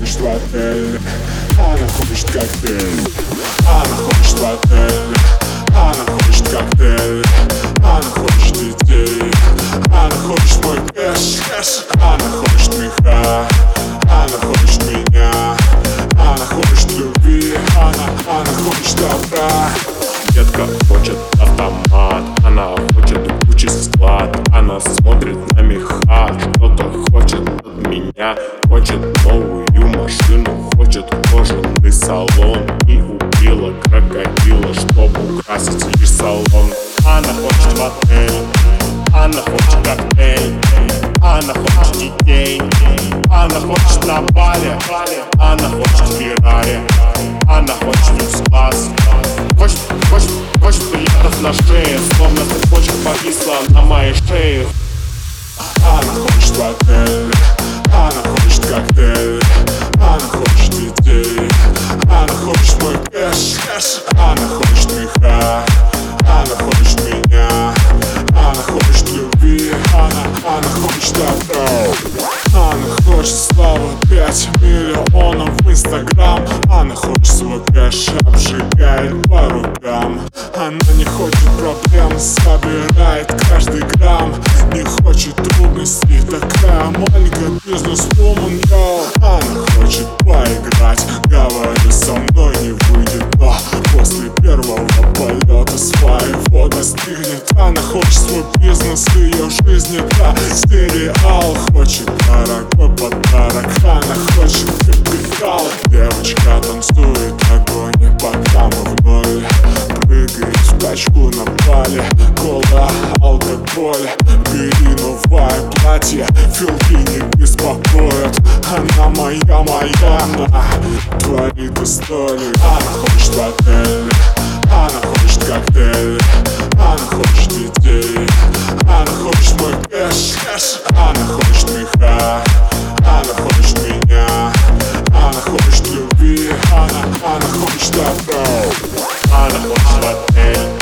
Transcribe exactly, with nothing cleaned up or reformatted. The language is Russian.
хочет в отель, она хочет коктейль. Она хочет в отель, она хочет коктейль. Она хочет детей, она хочет мой кэш. Она хочет меха, она хочет меня. Она хочет любви, она, она хочет добра. Детка хочет автомат, она хочет Гуччи склад. Она смотрит на меха, что-то хочет от меня. Хочет новую машину, хочет кожаный салон. И убила крокодила, чтобы украсить лишь салон. Она хочет в отель, она хочет коктейль. Она хочет детей, она хочет на Бали. Она хочет Феррари, она хочет люкс-класс. Хочет, хочет, хочет приятов на шее, словно цепочка повисла на моей шее. Она хочет в отель, она хочет коктейль. Она хочет детей, она хочет мой кэш. Она хочет меха, она хочет меня. Она хочет любви, она, она хочет добра. Она хочет славы, пять миллионов в инстаграм. Она хочет свой кэш, обжигает по рукам. Она не хочет проблем, собирает каждый грамм. Не хочет трудностей, такая маленькая бизнес-вумен, йоу. Она хочет поиграть, говорю, со мной не выйдет, но после первого полета своего достигнет. Она хочет свой бизнес, в ее жизни, да, сериал. Хочет дорогой подарок, она хочет капитал. Девочка танцует огонь, пока мы в ноль. Прыгает в тачку на Бали, кола, алкоголь. Бери новое платье, филки не беспокоят. Она моя, моя, она творит историю. Она хочет в отель, она хочет коктейль. Она хочет детей, она хочет мой кэш. Она хочет меха, она хочет меня. Она хочет любви, она, она хочет добра. Она хочет в отель,